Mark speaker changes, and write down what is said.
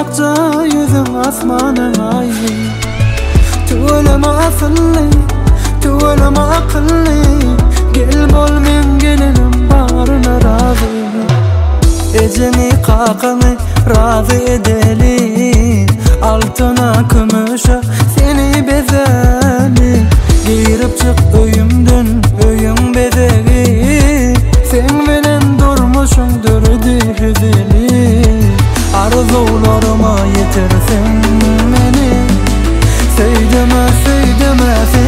Speaker 1: akça yüzüm asmanın ayı. Tuğlama asıllı, tuğlama akıllı, gel bol men gelinim barına razı. Eceni kakını razı edeli, altına kümüşe seni bezeli. Girip çık öyümden öyün bezeli, sen bilen durmuşundur dihzeli. Arzularıma yetirsin beni, söydeme söydeme